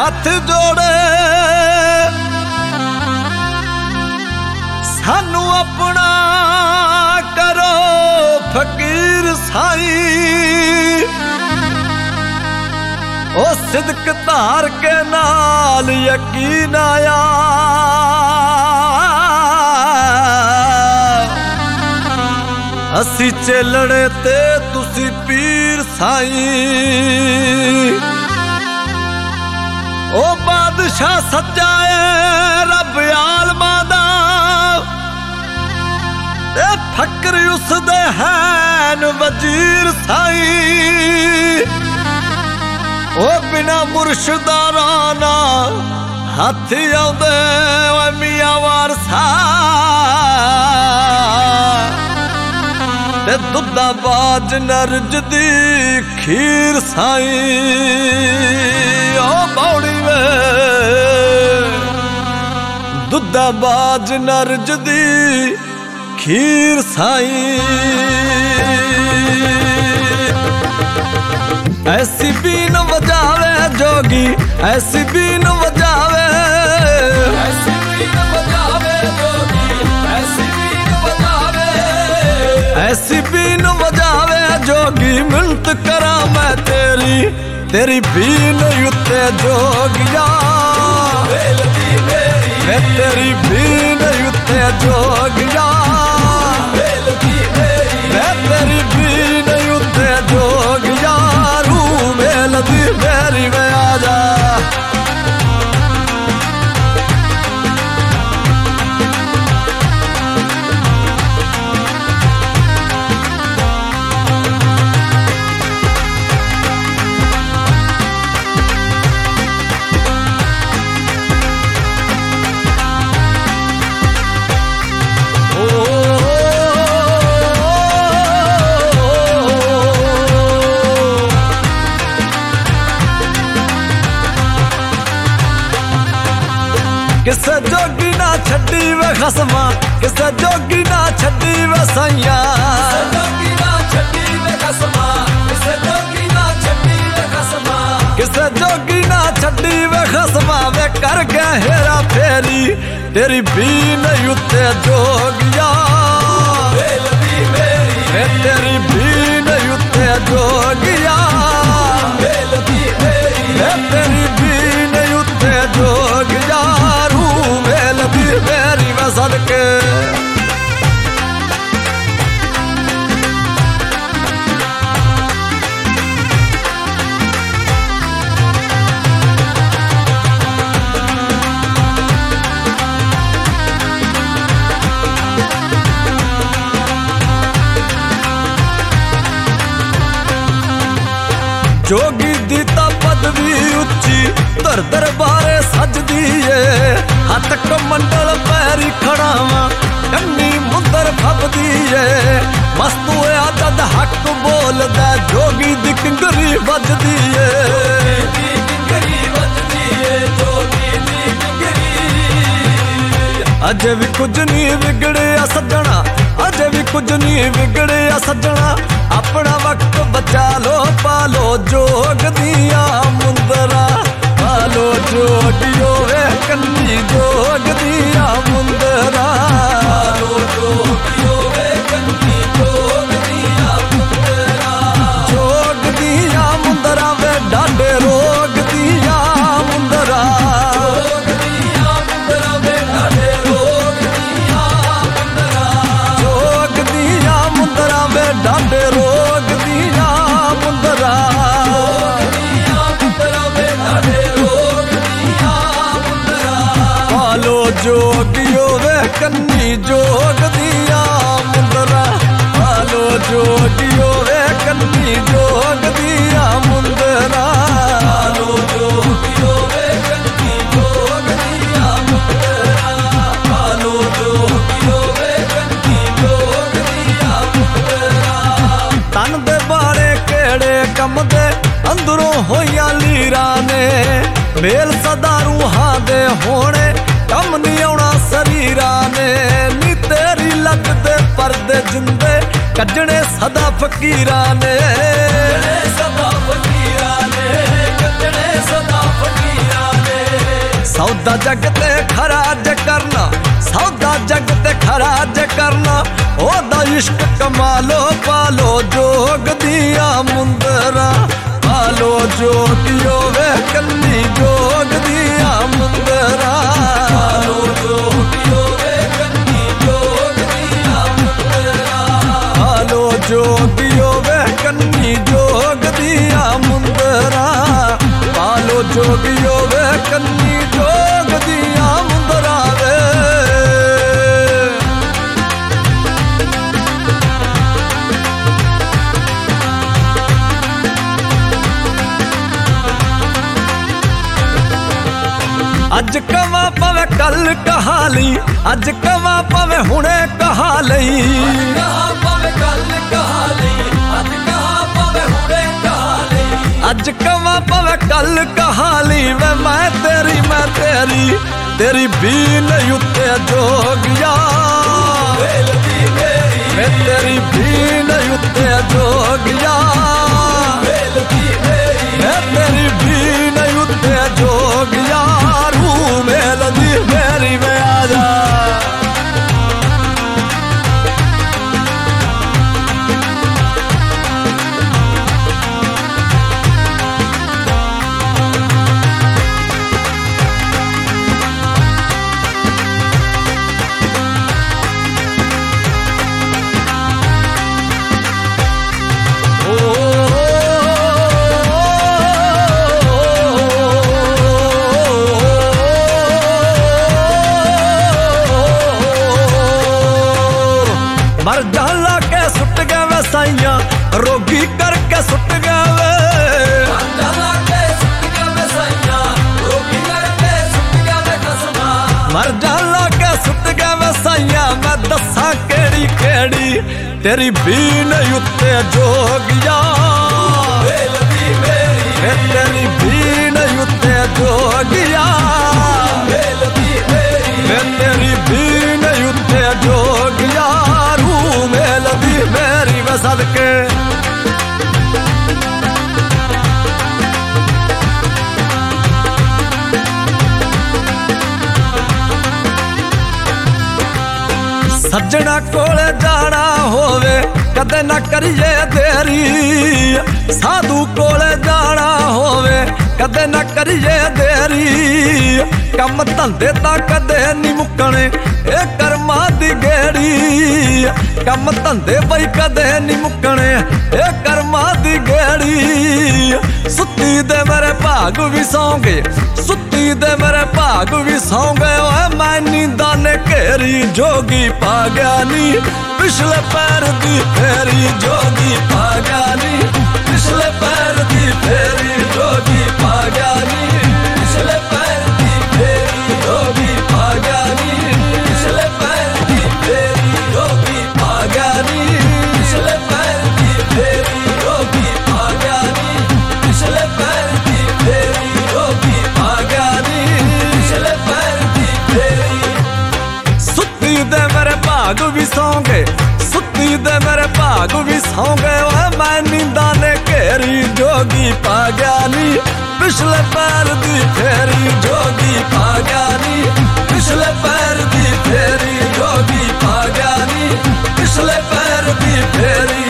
हथ जोड़े सानू अपना करो फकीर साई ओ सिदक धार के नाल यकीन आया असी चेलड़े ते तुसी पीर साई ओ बादशाह सच्चा है रब आलमा दा ते फकर उस दे हैन वजीर साई ओ बिना मुर्शदारा ना हाथ आउंदे ओ मियां वारसा ते दुद्धा बाज नरज दी खीर साई ओ बौड़ी वे दुद्धा बाज नरज दी खीर साई ऐसी बीन बजावे जोगी ऐसी बीन बजावे ऐसी बीन बजावे जोगी ऐसी बीन बजावे ऐसी बीन बजावे जोगी मिन्नत करा मैं तेरी तेरी बीन उत्ते जोगिया मैं तेरी बीन उत्ते जोगिया मैं तेरी बीन उत्ते जोगिया रू मेलदी मेरी में आजा किसे जोगी ना छड्डी वे खसमा किसे जोगी ना छड्डी वे सैया जोगी ना छड्डी वे खसमा किसे जोगी ना छड्डी वे खसमा किसे जोगी ना छड्डी वे खसमा वे कर गया हेरा फेरी तेरी बीन उत्ते जोगिया वे तेरी बीन उत्ते जोगिया वे तेरी बीन उत्ते जोगिया मेरी वसन के जोगी दीता पदवी उच्ची दर दरबारे सजदी है हथ कमंडल पैरी खड़ावा कन्नी मुंदर फबदी है मस्त होया जद हक बोलदा जोगी दी किंगरी बजदी है अजे भी कुछ नहीं बिगड़े सजना अजे भी कुछ नहीं बिगड़े सजना अपना वक्त बचा लो पालो जोग दिया मुंदरा पालो जोगियो वे कन्नी जोग दिया मुंदरा पालो जोगियो वे कन्नी जोग दिया मुंदरा जोग दिया मुंदरा वे डांडे रोग दिया मुंदरा जोग दिया मुंदरा वे डांडे रोग दिया मुंदरा जोग दिया मुंदरा वे डांडे रोग दिया मुंदरा जोगियो वे कन्नी जोग दिया मुंदरा पालो जोगियो वे कन्नी जोग दिया मुंदरा पालो जोगियो वे कन्नी जोग दिया मुंदरा पालो जोगियो वे कन्नी जोग दिया मुंदरा तन दे बाड़े केड़े कम दे अंदरों होया लीरा ने मेल सदा रूहां दे होने कम नहीं आना शरीरा ने नी तेरी लगदे परदे जिंदे कजने सदा फकीरा ने सदा फकीरा ने कजने सदा फकीरा सौदा जग ते खराज करना, सौदा जग ते खराज करना, ओदा इश्क कमालो पालो जोग दिया मुंदरा, पालो जोगियो वे कन्नी जोग दिया मुंदरा, पालो जोगियो वे कन्नी जोग दिया मुंदरा, पालो जोगियो वे कन्नी जोग दिया मुंदरा, पालो जोगियो वे कन्नी जोग दिया मुंदरा वे। अज कवा पवे कल कहा लई, अज कवा पवे हुणे कहा लई, अज कवा पवे कल कहा लई, वे मैं तेरी तेरी बीन उत्ते जोगिया, मैं तेरी बीन उत्ते जोगिया, मैं तेरी बीन उत्ते जोगिया, रू मेलदी मेरी में आजा। मर जाला के सुट गए वे साइया, रोगी करके सुट गए वे, मर जाला के सुट गए वे साइया, रोगी करके सुट गए वे कसमा, मर जाला के सुट गए वे साइया, मैं दसा केड़ी केड़ी तेरी बीन उत्ते जोगिया, तेरी बीन उत्ते जोगिया, तेरी बीन उत्ते जोगिया, मेलदी मेरी वे सदके। सज्जना कोले जाना होवे कदे ना करिए देरी, साधु कोले जाना होवे कदे ना करिए देरी, कम धंधे तां कदे नहीं मुकने ए कर्मा दी गेड़ी, कम धंधे बई कदे नहीं मुकने ए कर्मा दी गेड़ी, सुत्ती दे मेरे भाग भी सौंगे, सुत्ती दे मेरे भाग भी सौंगे, ओए मैं नींदा ने घेरी जोगी पा गया नी, पिछले पैर दी फेरी जोगी पा गया नी, पिछले पैर दी फेरी जोगी पा गया नी, पिछले पैर दी फेरी जोगी पा गया नी, पिछले पैर दी फेरी जोगी पा गया नी, पिछले पैर दी फेरी जोगी पा गया नी, पिछले पैर दी फेरी जोगी पा गया नी, पिछले पैर दी फेरी। सुत्ती दे मेरे भाग भी सौंगे, सुत्ती दे मेरे भाग भी सौंगे, मैं नींदा ने घेरी जोगी पा गया नी, पिछले पैर दी फेरी जोगी पा गया नी, पिछले पैर दी फेरी जोगी पा गया नी, पिछले पैर दी फेरी